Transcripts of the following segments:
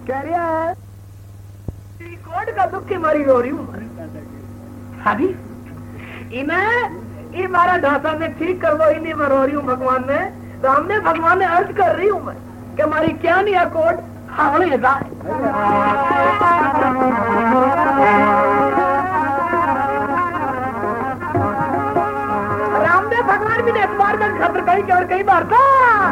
कह रहा है कोट का दुख की मारी रो रही हूँ। अभी इन्हें ये मारा ढांचा में ठीक कर वो इन्हीं में रो रही हूँ भगवान ने। राम ने भगवान ने अर्ज कर रही हूँ मैं कि हमारी क्या नहीं है कोट हावड़े जाए। रामदेव भगवान भी ने एक बार में खतर कही और कई बार था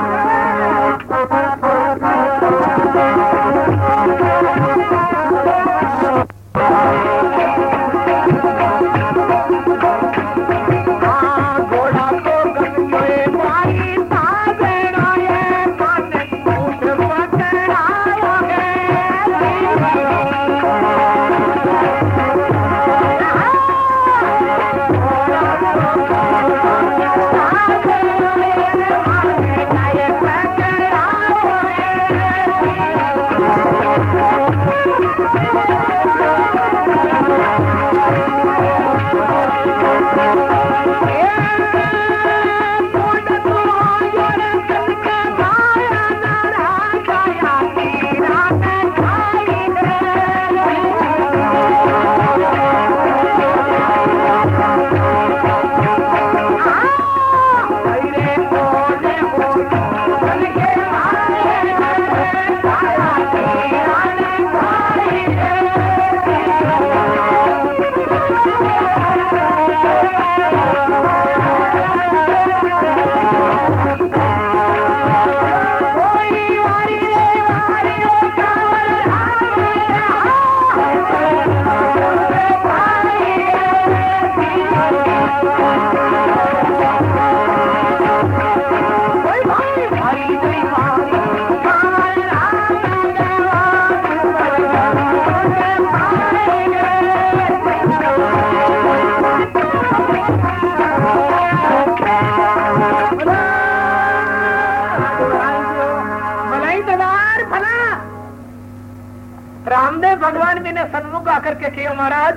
रामदेव भगवान भी ने सन्मुख आकर के किया महाराज।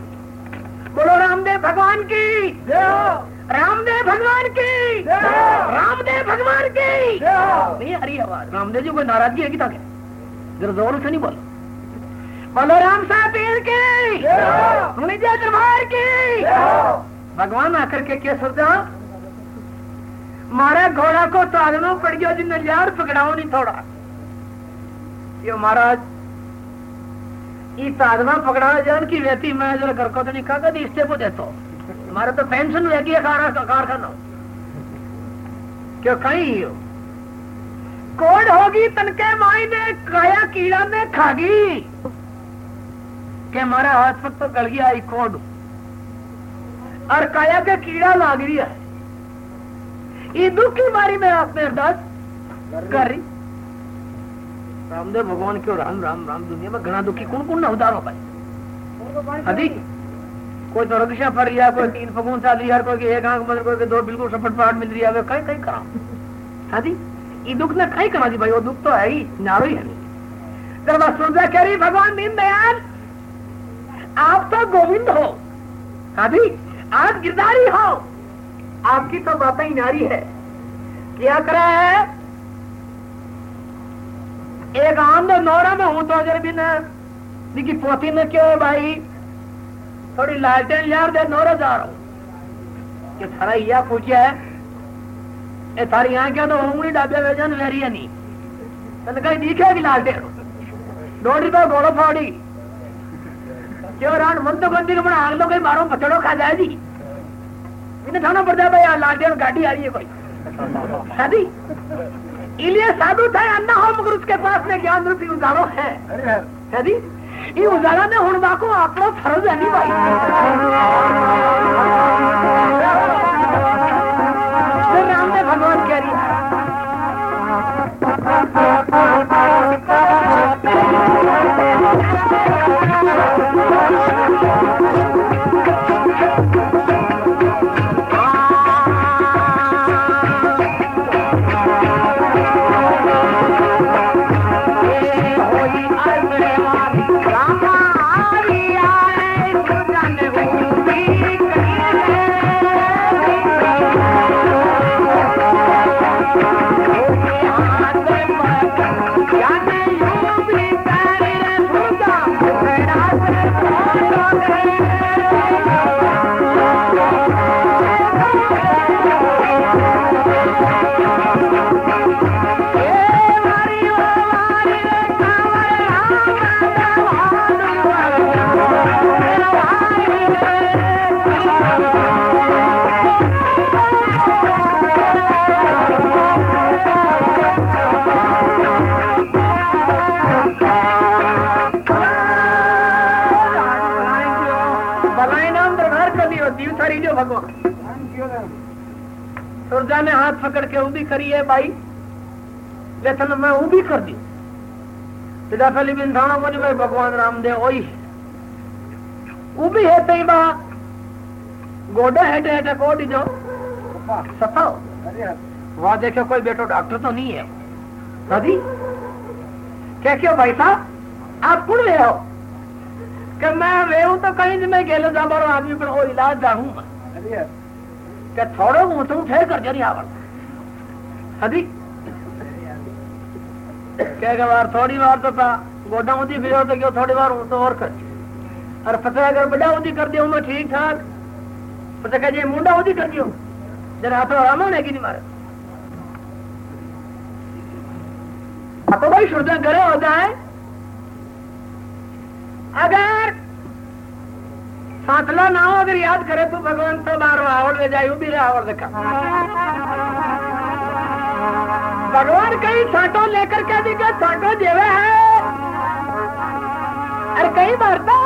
बोलो रामदेव भगवान की, रामदेव भगवान की, रामदेव भगवान की। नहीं आ रही आवाज। रामदेव जी कोई नाराजगी है कि ताकि जरा जोर से नहीं बोलो। बोलो राम साहब पीर की, जय दरबार की। भगवान आकर के क्या सोचा, मारा घोड़ा को तालना पड़ गया जिन्हें यार पकड़ाओ नहीं थोड़ा। ये महाराज ये तादमा पकड़ा जान की व्यक्ति मैं जरा घर को तो नहीं कहा कभी इससे को देता हमारा तो पेंशन लगी है कारखाना क्यों कहीं हो कोड होगी तनके माई ने काया कीड़ा ने खागी के हमारा हाथ पर तो गल गया कोड और काया के कीड़ा लाग रही है। ये दुख की मारी में आपने अरदास कर रही। रामदेव भगवान क्यों राम राम राम दुनिया में घना दुखी कौन कौन ना उतारो भाई। अभी कोई तो रक्षा पड़ रही है, कोई 3 फगुन चाल रही है, कोई एक आंख बंद, कोई 2 बिल्कुल सपट पाट मिल रही है। कहीं कहीं करा हादी ये दुख ने कहीं करा दी भाई। वो दुख तो है ही नारो ही है। जब बस सुन कह रही भगवान दीनदयाल आप तो गोविंद हो, हादी आप गिरधारी हो, आपकी तो बातें ही नारी है। क्या करा है एक आम नौरा में हूं तो अगर भी ना पोती ने क्यों भाई थोड़ी लालटेन यार दे नौरा जा रहा हूं कि थारा यह पूछा है ए थारी यहाँ क्या तो उंगली डाबे वे जान वेरी है नहीं तन कहीं दिखेगी लालटेन 2 रुपये घोड़ो फाड़ी क्यों रान मन तो बंदी को आग लो कहीं मारो पचड़ो खा जाए जी इन्हें थाना पड़ जाए भाई लालटेन गाड़ी आ रही है कोई शादी इलिए साधु था अन्ना हो मगर उसके पास में ज्ञान रूपी उजालो है। ये उजाला ने हुणवा को अपना फर्ज है नहीं भाई। राम ने भगवान कह रही सुरजा ने हाथ पकड़ के ऊभी करी है भाई, लेकिन मैं ऊभी कर दी सीधा पहली बिन थाना बोली भाई भगवान रामदेव वही ऊभी है तई बा गोडे हेटे हेटे कोडी जो सफा वहां देखो कोई बेटो डॉक्टर तो नहीं है दादी क्या क्यों भाई साहब आप कौन ले हो कि मैं वे हूं तो कहीं मैं गेलो जा बारो आदमी पर वो इलाज जाऊं क्या थोड़ो हूं तो ठहर कर जरी आवड़ दादी क्या बार थोड़ी बार तो था गोडा मुझी फिर तो क्यों थोड़ी बार हूं तो और कर और पता अगर बड़ा उदी कर दिया मैं ठीक ठाक पता कह मुंडा उदी कर दियो जरा हाथों आराम है कि नहीं मारे तो भाई सुरजा करे हो जाए अगर सातला ना हो अगर याद करे तो भगवान तो बार आवड़ ले जाए भी रे आवड़ देखा भगवान कहीं छाटो लेकर के दिखे छाटो जेवे है अरे कई बार तो